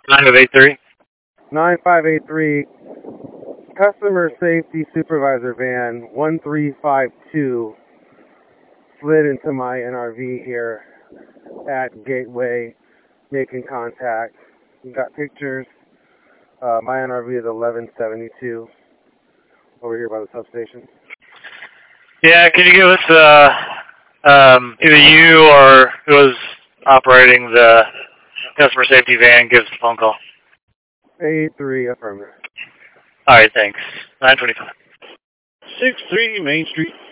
9583. 9583, customer safety supervisor van 1352 slid into my NRV here at Gateway, making contact. We got pictures. My NRV is 1172 over here by the substation. Yeah, can you give us either you or who was operating the customer safety van gives a phone call? 83, affirmative. All right, thanks. 925. 63 Main Street.